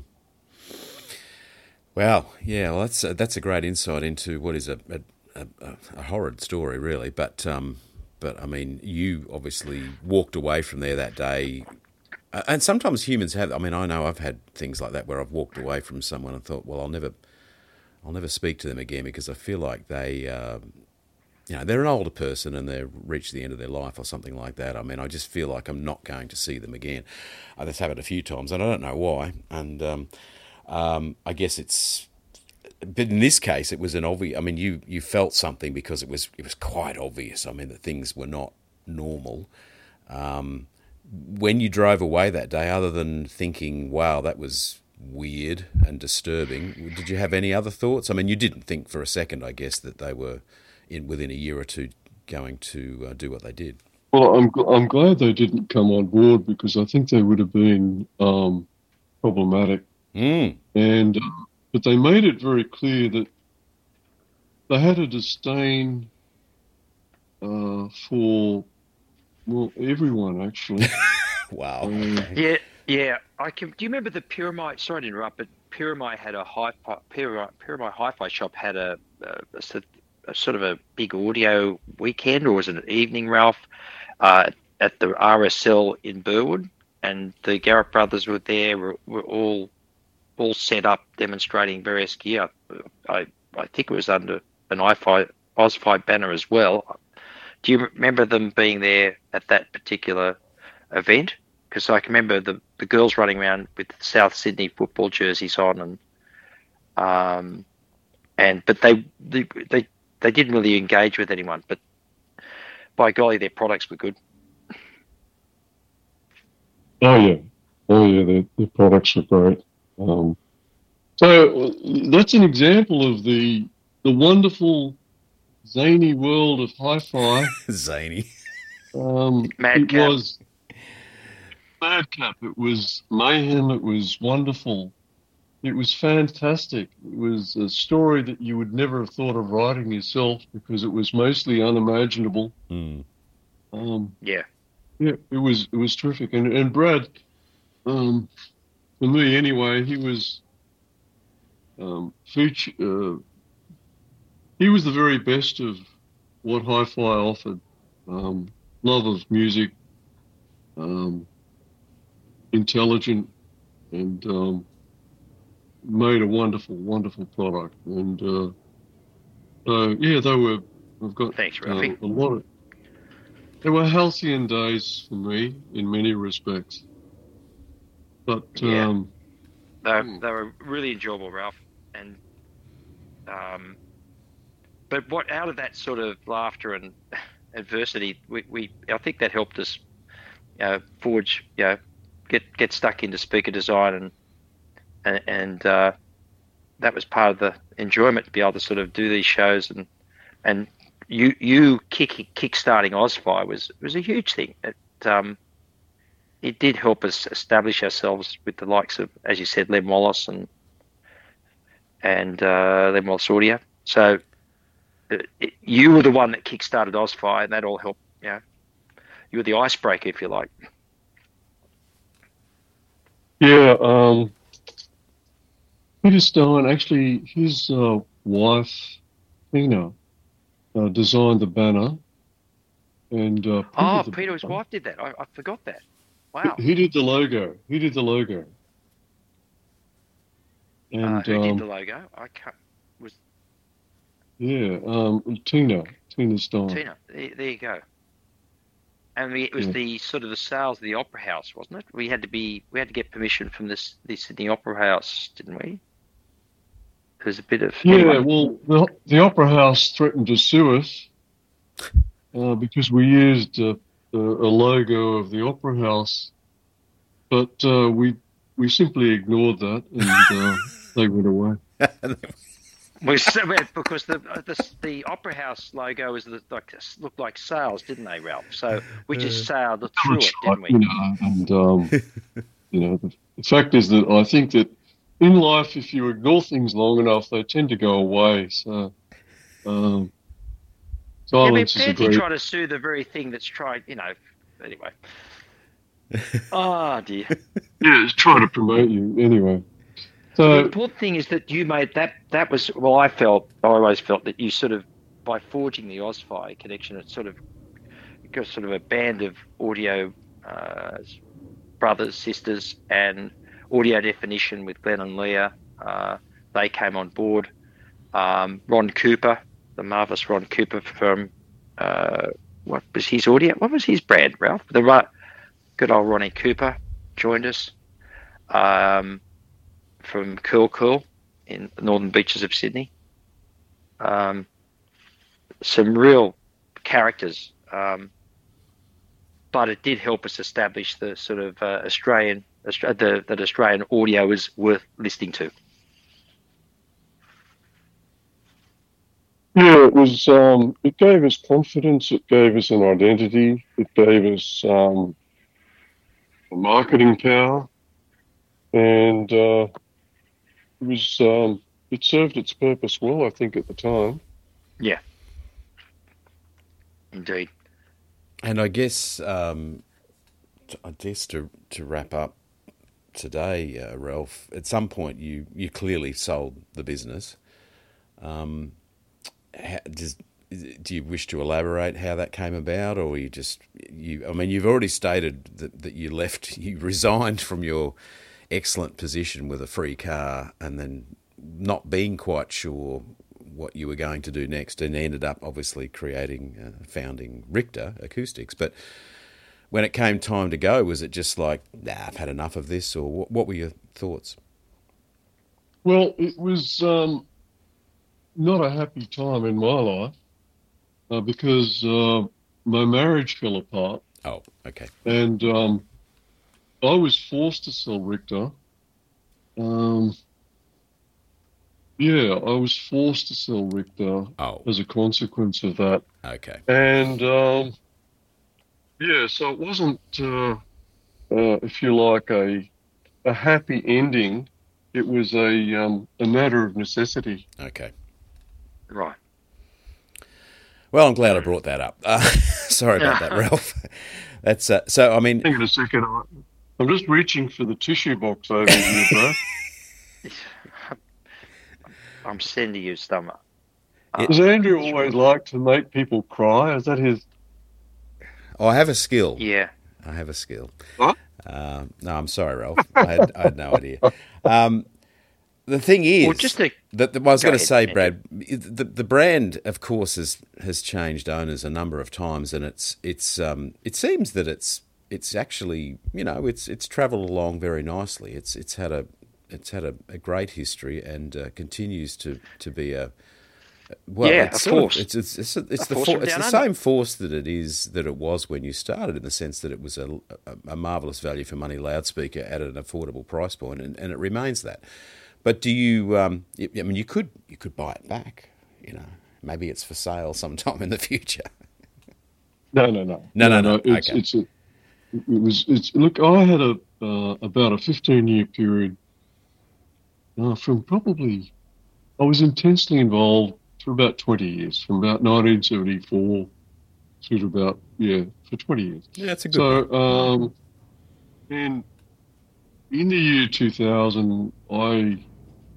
Wow. Yeah. Well, that's a, that's a great insight into what is a a, a, a horrid story, really. But um, but I mean, you obviously walked away from there that day. Uh, and sometimes humans have. I mean, I know I've had things like that where I've walked away from someone and thought, well, I'll never, I'll never speak to them again because I feel like they, um, you know, they're an older person and they've reached the end of their life or something like that. I mean, I just feel like I'm not going to see them again. Uh, That's happened a few times and I don't know why. And um, um, I guess it's. But in this case, it was an obvious. I mean, you, you felt something because it was it was quite obvious. I mean, that things were not normal. Um, when you drove away that day, other than thinking, "Wow, that was weird and disturbing," did you have any other thoughts? I mean, you didn't think for a second, I guess, that they were in within a year or two going to uh, do what they did. Well, I'm gl- I'm glad they didn't come on board because I think they would have been um, problematic. Mm. And uh, but they made it very clear that they had a disdain uh, for well everyone actually. Wow. Um, Yeah, yeah. I can. Do you remember the Pyramide? Sorry to interrupt, but Pyramide had a hi Pyramide, Pyramide Hi-Fi shop had a, a, a, sort- a sort of a big audio weekend, or was it an evening, Ralph, uh, at the R S L in Burwood, and the Garrett brothers were there. Were, were all all set up demonstrating various gear. I I think it was under an iFi OzFi banner as well. Do you remember them being there at that particular event? Because I can remember the, the girls running around with South Sydney football jerseys on, and um, and but they they they, they didn't really engage with anyone. But by golly, their products were good. oh yeah, oh yeah, the the products are great. Um, so uh, that's an example of the the wonderful zany world of hi-fi. Zany. Um, it Madcap. was madcap. It was mayhem. It was wonderful. It was fantastic. It was a story that you would never have thought of writing yourself because it was mostly unimaginable. Mm. Um, Yeah. yeah, it was it was terrific. And and Brad, um, for me anyway, he was um, feature. Uh, he was the very best of what hi-fi offered. Um, love of music, um, intelligent, and um, made a wonderful, wonderful product. And uh, so, yeah, they were. I've got Thanks, uh, Ralphie. a lot of. They were halcyon days for me in many respects. But Yeah. um, They Hmm. they were really enjoyable, Ralph. And um, but what out of that sort of laughter and adversity, we, we I think that helped us uh, forge, you know, get get stuck into speaker design, and and, and uh, that was part of the enjoyment to be able to sort of do these shows, and and you you kick kick starting OzFi was was a huge thing. It um it did help us establish ourselves with the likes of, as you said, Lem Wallace and and uh, Lem Wallace Audio. So it, it, you were the one that kick-started OzFi, and that all helped. You know, you were the icebreaker, if you like. yeah, um, Peter Stein, actually, his uh, wife, Tina, uh, designed the banner. And uh, Peter, Oh, the- Peter, his wife did that. I, I forgot that. Wow. He did the logo. He did the logo. Uh, And who um, did the logo? I can't. Was yeah, um, Tina, Tina Stein. Tina? There, there you go. And we, it was Yeah. the sort of the sales of the Opera House, wasn't it? We had to be, we had to get permission from this the Sydney Opera House, didn't we? There's a bit of Yeah, anyway. well, the, the Opera House threatened to sue us uh, because we used uh, a, a logo of the Opera House, but uh, we we simply ignored that and uh, they went away. We so because the, the the Opera House logo was the, like looked like sails, didn't they, Ralph? So we just sailed through it, didn't we? You know, and um, you know, the, the fact is that I think that in life, if you ignore things long enough, they tend to go away. So, um, Yeah, I mean, silence is a fancy great. trying to sue the very thing that's tried, you know. Anyway. Oh dear. Yeah, it's trying to promote you anyway. The So important thing is that you made that. That was well. I felt. I always felt that you sort of, by forging the OzFi connection, it sort of got sort of a band of audio uh, brothers, sisters, and audio definition with Glenn and Leah. Uh, they came on board. Um, Ron Cooper, the marvelous Ron Cooper from uh, what was his audio? What was his brand, Ralph? The right, good old Ronnie Cooper joined us. Um, from Curl Curl in the northern beaches of Sydney. Um, some real characters, um, but it did help us establish the sort of uh, Australian, the, that Australian audio is worth listening to. Yeah, it was. Um, it gave us confidence. It gave us an identity. It gave us um, a marketing power, and uh, it was. Um, it served its purpose well, I think, at the time. Yeah, indeed. And I guess, um, I guess to to wrap up today, uh, Ralph, at some point you, you clearly sold the business. Um, how, does, do you wish to elaborate how that came about, or you just you? I mean, you've already stated that, that you left, you resigned from your excellent position with a free car, and then not being quite sure what you were going to do next, and ended up obviously creating, uh, founding Richter Acoustics. But when it came time to go, was it just like, nah, I've had enough of this, or what, what were your thoughts? Well, it was um, not a happy time in my life uh, because uh, my marriage fell apart. Oh, okay. And um, I was forced to sell Richter. Um, yeah, I was forced to sell Richter oh. as a consequence of that. Okay. And um, yeah, so it wasn't, uh, uh, if you like, a a happy ending. It was a um, a matter of necessity. Okay. Right. Well, I'm glad I brought that up. Uh, sorry about that, Ralph. That's uh, so. I mean, hang on a second. I'm just reaching for the tissue box over here, bro. I'm sending you some. Uh, Does Andrew always like to make people cry? Is that his? Oh, I have a skill. Yeah. I have a skill. What? Uh, no, I'm sorry, Ralph. I had, I had no idea. Um, the thing is, well, just to, that the, well, I was go going to say, Andrew. Brad, the the brand, of course, has has changed owners a number of times, and it's it's um, it seems that it's it's actually, you know, it's it's travelled along very nicely. It's it's had a it's had a, a great history, and uh, continues to, to be a well. Yeah, it's a force. Of, it's it's it's, it's a the force for, from it's the down same force that it is that it was when you started, in the sense that it was a, a, a marvellous value for money loudspeaker at an affordable price point, and, and it remains that. But do you? Um, I mean, you could you could buy it back. You know, maybe it's for sale sometime in the future. No, no, no, no, no, no. no. It's, okay. it's a, it was. It's look. I had a uh, about a fifteen year period. Uh, from probably, I was intensely involved for about twenty years, from about nineteen seventy-four through to about yeah for twenty years. Yeah, that's a good. So, one. um, and in the year two thousand, I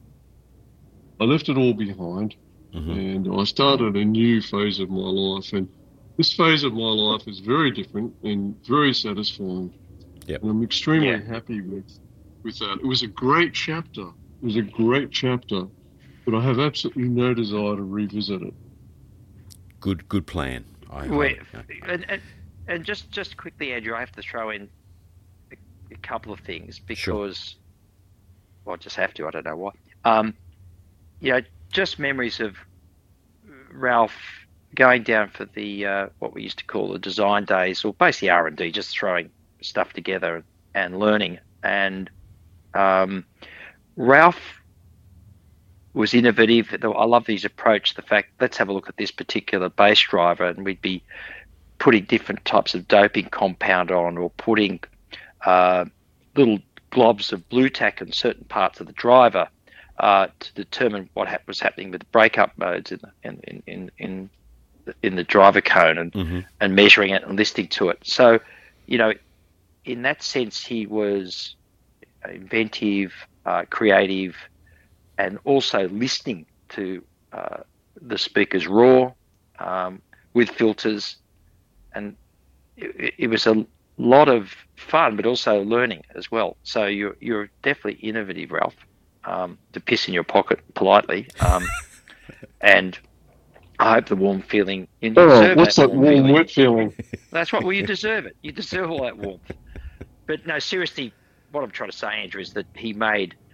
I left it all behind, mm-hmm. and I started a new phase of my life. And this phase of my life is very different and very satisfying. Yep. And I'm extremely yeah. happy with with that. It was a great chapter. It was a great chapter, but I have absolutely no desire to revisit it. Good, good plan. I, Wait, I, and, and and just just quickly, Andrew, I have to throw in a, a couple of things because, sure. well, I just have to. I don't know why. Um, you know, just memories of Ralph going down for the uh, what we used to call the design days, or basically R and D, just throwing stuff together and learning. And um, Ralph was innovative. I love his approach. The fact, let's have a look at this particular bass driver, and we'd be putting different types of doping compound on, or putting uh, little globs of blue tack in certain parts of the driver uh, to determine what ha- was happening with the breakup modes in the, in, in, in, in, the, in the driver cone, and, mm-hmm. and measuring it and listening to it. So, you know, in that sense, he was inventive, uh, creative, and also listening to uh, the speakers raw, um, with filters. And it, it was a lot of fun, but also learning as well. So you're, you're definitely innovative, Ralph, um, to piss in your pocket politely. Um, and I hope the warm feeling. You Oh, what's that, that warm, feeling. wet feeling? That's what, well, you deserve it. You deserve all that warmth. But no, seriously, what I'm trying to say, Andrew, is that he made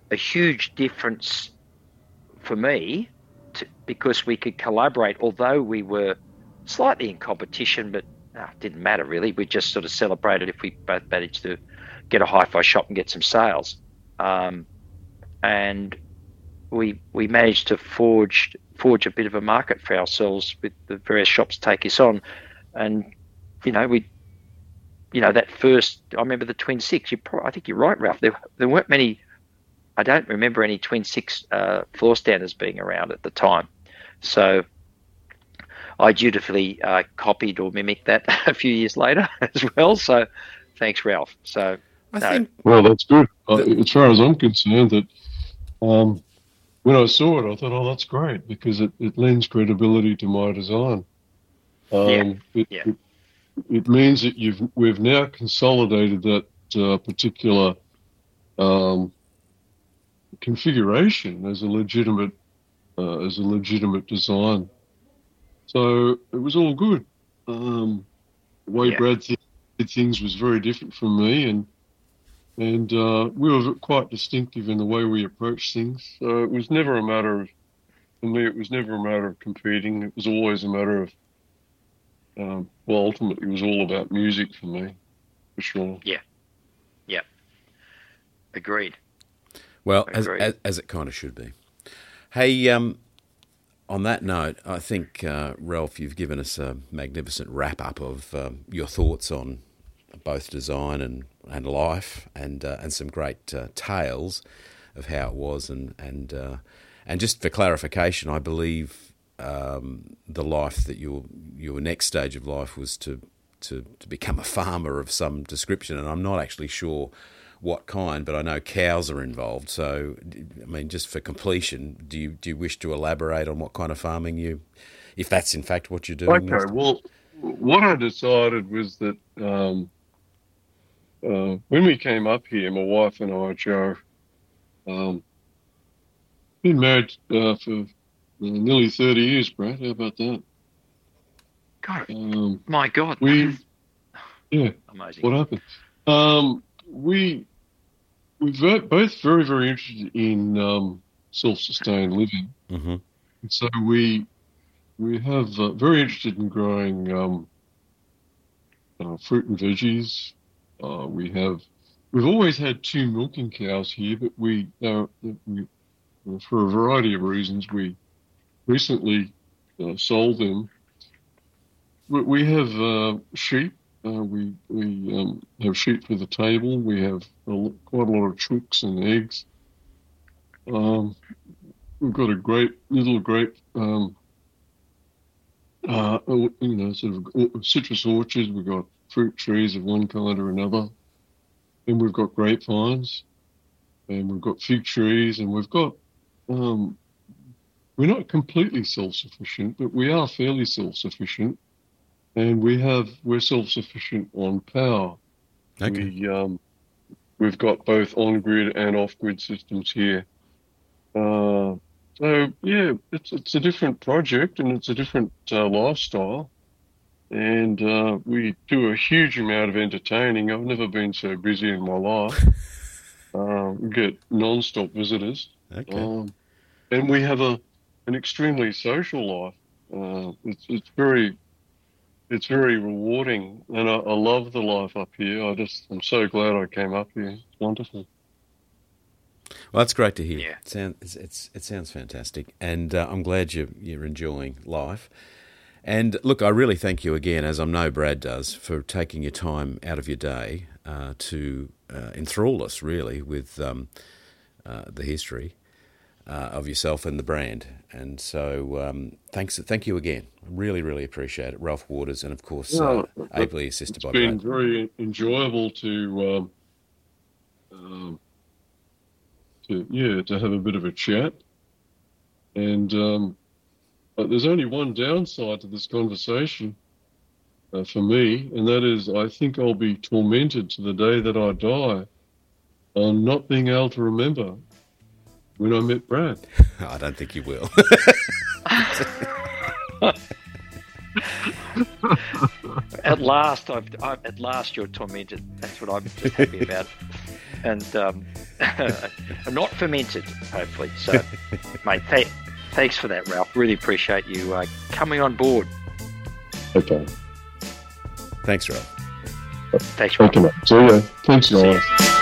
a huge difference for me to, because we could collaborate, although we were slightly in competition, but no, it didn't matter really. We just sort of celebrated if we both managed to get a hi-fi shop and get some sales. Um, and we we managed to forge forge a bit of a market for ourselves with the various shops take us on. And, you know, we, you know, that first, I remember the Twin Six. You probably, I think you're right, Ralph. There, there weren't many, I don't remember any Twin Six uh, floor standers being around at the time. So I dutifully uh, copied or mimicked that a few years later as well. So thanks, Ralph. So I no. think Well, that's good. Uh, as far as I'm concerned, that um, when I saw it, I thought, oh, that's great, because it, it lends credibility to my design. Um, Yeah, it, yeah. It, it means that you've we've now consolidated that uh, particular um, configuration as a legitimate uh, as a legitimate design. So it was all good. Um, the way Yeah. Brad th- did things was very different from me, and and uh, we were quite distinctive in the way we approached things. So it was never a matter of, for me, it was never a matter of competing. It was always a matter of, um, well, ultimately it was all about music for me, for sure. Yeah. Yeah. Agreed. Well, as, Agreed. as as it kind of should be. Hey, um, on that note, I think uh, Ralph, you've given us a magnificent wrap up of um, your thoughts on both design and, and life, and uh, and some great uh, tales of how it was, and and uh, and just for clarification, I believe um, the life that your your next stage of life was to, to to become a farmer of some description, and I'm not actually sure what kind, but I know cows are involved. So, I mean, just for completion, do you do you wish to elaborate on what kind of farming you, if that's in fact what you're doing? Okay, well, what I decided was that um, uh, when we came up here, my wife and I, Joe, um, been married uh, for uh, nearly thirty years, Brad. How about that? God, Um, my God. we, yeah, Amazing. what happened? Um, we we're ve- both very, very interested in um, self-sustained living. Mm-hmm. And so we we have uh, very interested in growing um, uh, fruit and veggies. Uh, we have we've always had two milking cows here, but we, uh, we for a variety of reasons we recently uh, sold them. We, we have uh, sheep. Uh, we we um, have sheep for the table. We have a, lo- quite a lot of chooks and eggs. Um, we've got a great little grape, um, uh, you know, sort of citrus orchards. We've got fruit trees of one kind or another, and we've got grapevines, and we've got fig trees, and we've got. Um, we're not completely self-sufficient, but we are fairly self-sufficient. And we have we're self-sufficient on power. Okay. We um, we've got both on-grid and off-grid systems here. Uh, so yeah, it's it's a different project and it's a different uh, lifestyle. And uh, we do a huge amount of entertaining. I've never been so busy in my life. uh, we get non-stop visitors. Okay. Um, and we have a an extremely social life. Uh, it's it's very It's very rewarding, and I, I love the life up here. I just, I'm so glad I came up here. It's wonderful. Well, that's great to hear. Yeah. It sounds it's, it's it sounds fantastic, and uh, I'm glad you you're enjoying life. And look, I really thank you again, as I know Brad does, for taking your time out of your day uh, to uh, enthrall us really with um, uh, the history uh, of yourself and the brand. And so, um, thanks, thank you again. Really, really appreciate it, Ralph Waters, and of course, uh, Yeah, ably assisted It's by been Brad. very enjoyable to, um, um, to yeah, to have a bit of a chat. And um, but there's only one downside to this conversation uh, for me, and that is I think I'll be tormented to the day that I die on not being able to remember when I met Brad. I don't think you will. At last, I've, I've at last you're tormented. That's what I'm just happy about. And um, not fermented, hopefully. So, mate, th- thanks for that, Ralph. Really appreciate you uh, coming on board. Okay. Thanks, Ralph. Thanks, Ralph. Okay, mate. See ya. Thanks, guys.